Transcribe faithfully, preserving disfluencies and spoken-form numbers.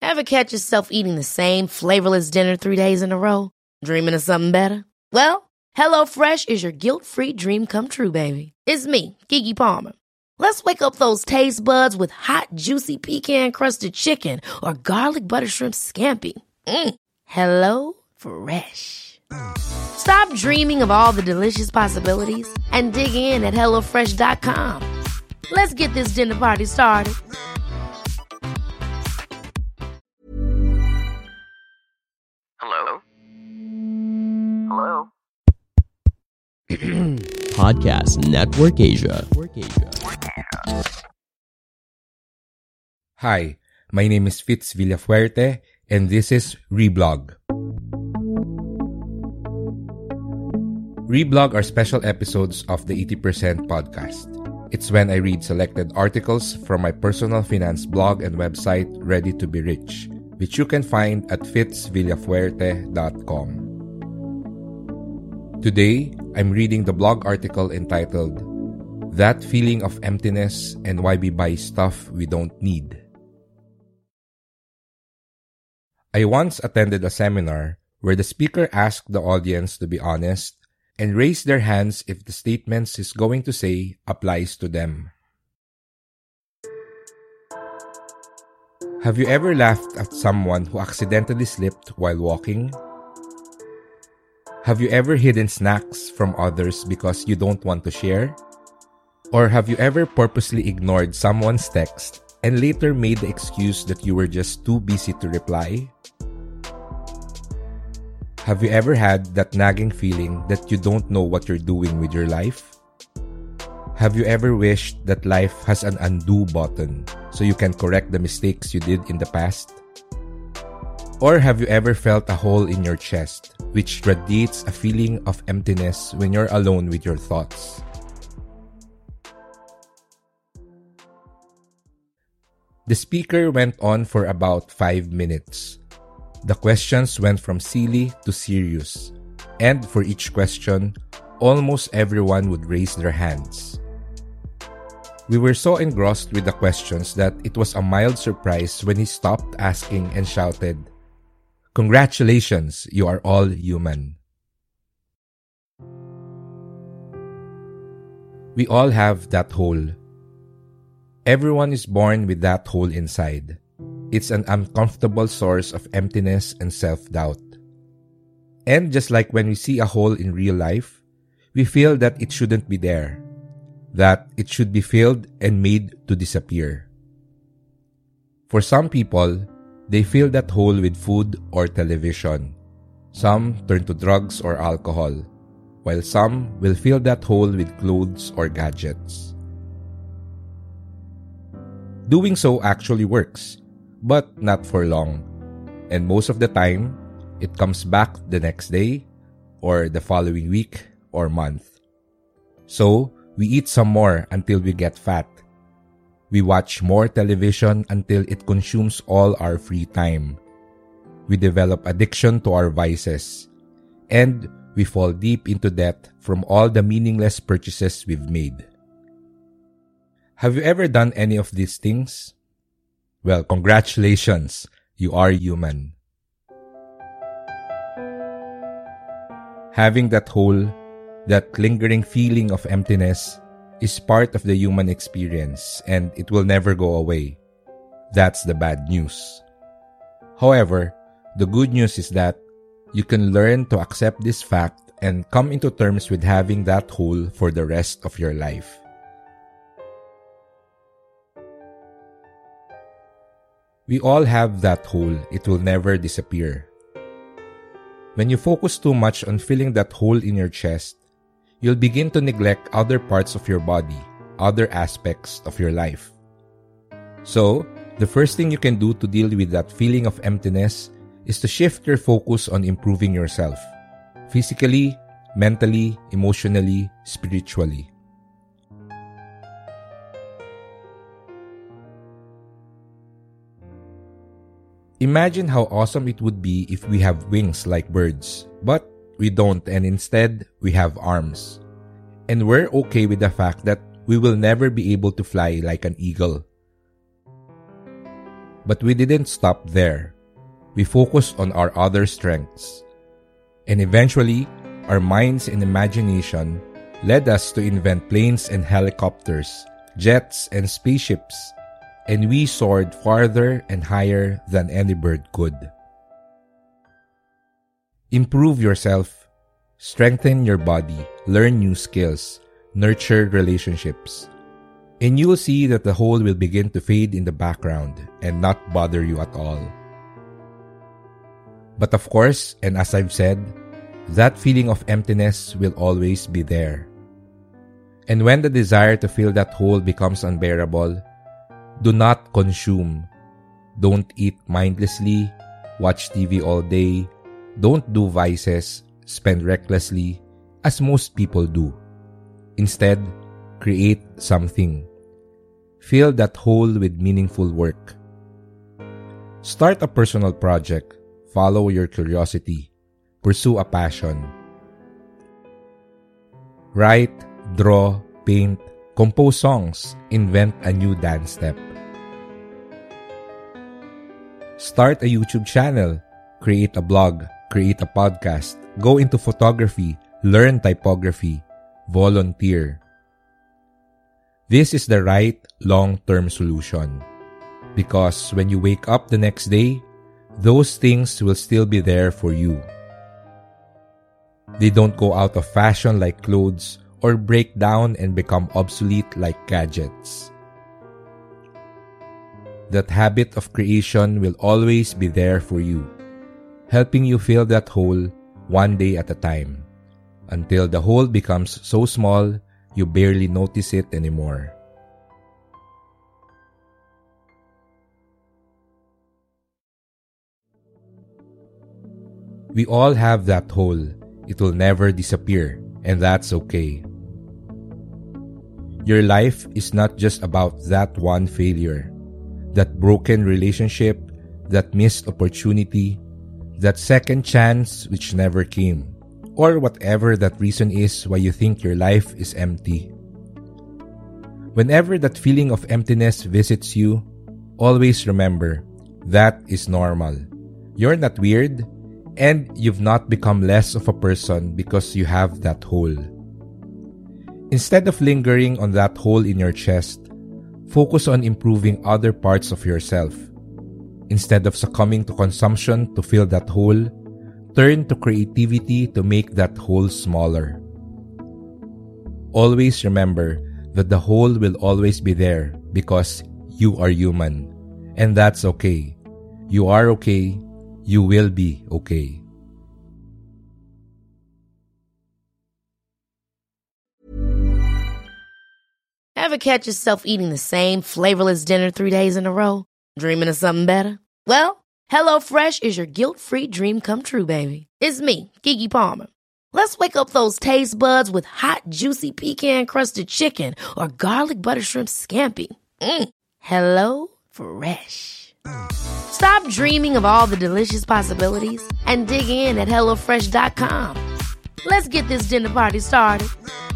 Ever catch yourself eating the same flavorless dinner three days in a row? Dreaming of something better? Well, HelloFresh is your guilt-free dream come true, baby. It's me, Keke Palmer. Let's wake up those taste buds with hot, juicy pecan-crusted chicken or garlic butter shrimp scampi. Mm. Hello Fresh. Stop dreaming of all the delicious possibilities and dig in at hello fresh dot com. Let's get this dinner party started. Hello? Hello? Podcast Network Asia. Hi, my name is Fitz Villafuerte, and this is Reblog. Reblog are special episodes of the eighty percent podcast. It's when I read selected articles from my personal finance blog and website, Ready to Be Rich, which you can find at fitz villafuerte dot com. Today, I'm reading the blog article entitled That Feeling of Emptiness and Why We Buy Stuff We Don't Need. I once attended a seminar where the speaker asked the audience to be honest and raise their hands if the statements he's going to say applies to them. Have you ever laughed at someone who accidentally slipped while walking? Have you ever hidden snacks from others because you don't want to share? Or have you ever purposely ignored someone's text and later made the excuse that you were just too busy to reply? Have you ever had that nagging feeling that you don't know what you're doing with your life? Have you ever wished that life has an undo button so you can correct the mistakes you did in the past? Or have you ever felt a hole in your chest, which radiates a feeling of emptiness when you're alone with your thoughts? The speaker went on for about five minutes. The questions went from silly to serious, and for each question, almost everyone would raise their hands. We were so engrossed with the questions that it was a mild surprise when he stopped asking and shouted, "Congratulations, you are all human." We all have that hole. Everyone is born with that hole inside. It's an uncomfortable source of emptiness and self-doubt. And just like when we see a hole in real life, we feel that it shouldn't be there, that it should be filled and made to disappear. For some people, they fill that hole with food or television. Some turn to drugs or alcohol, while some will fill that hole with clothes or gadgets. Doing so actually works, but not for long. And most of the time, it comes back the next day, or the following week, or month. So, we eat some more until we get fat. We watch more television until it consumes all our free time. We develop addiction to our vices. And we fall deep into debt from all the meaningless purchases we've made. Have you ever done any of these things? Well, congratulations, you are human. Having that hole, that lingering feeling of emptiness, is part of the human experience and it will never go away. That's the bad news. However, the good news is that you can learn to accept this fact and come into terms with having that hole for the rest of your life. We all have that hole. It will never disappear. When you focus too much on filling that hole in your chest, you'll begin to neglect other parts of your body, other aspects of your life. So, the first thing you can do to deal with that feeling of emptiness is to shift your focus on improving yourself, physically, mentally, emotionally, spiritually. Imagine how awesome it would be if we have wings like birds, but we don't, and instead, we have arms. And we're okay with the fact that we will never be able to fly like an eagle. But we didn't stop there. We focused on our other strengths. And eventually, our minds and imagination led us to invent planes and helicopters, jets and spaceships, and we soared farther and higher than any bird could. Improve yourself, strengthen your body, learn new skills, nurture relationships, and you'll see that the whole will begin to fade in the background and not bother you at all. But of course, and as I've said, that feeling of emptiness will always be there. And when the desire to fill that hole becomes unbearable, do not consume. Don't eat mindlessly, watch T V all day, don't do vices, spend recklessly, as most people do. Instead, create something. Fill that hole with meaningful work. Start a personal project. Follow your curiosity. Pursue a passion. Write, draw, paint, compose songs, invent a new dance step. Start a YouTube channel, create a blog, create a podcast, go into photography, learn typography, volunteer. This is the right long-term solution. Because when you wake up the next day, those things will still be there for you. They don't go out of fashion like clothes or break down and become obsolete like gadgets. That habit of creation will always be there for you, helping you fill that hole one day at a time, until the hole becomes so small you barely notice it anymore. We all have that hole. It will never disappear, and that's okay. Your life is not just about that one failure, that broken relationship, that missed opportunity, that second chance which never came, or whatever that reason is why you think your life is empty. Whenever that feeling of emptiness visits you, always remember, that is normal. You're not weird, and you've not become less of a person because you have that hole. Instead of lingering on that hole in your chest, focus on improving other parts of yourself. Instead of succumbing to consumption to fill that hole, turn to creativity to make that hole smaller. Always remember that the hole will always be there because you are human, and that's okay. You are okay. You will be okay. Ever catch yourself eating the same flavorless dinner three days in a row? Dreaming of something better? Well, HelloFresh is your guilt-free dream come true, baby. It's me, Keke Palmer. Let's wake up those taste buds with hot, juicy pecan-crusted chicken or garlic butter shrimp scampi. Mm. Hello Fresh. Stop dreaming of all the delicious possibilities and dig in at hello fresh dot com. Let's get this dinner party started.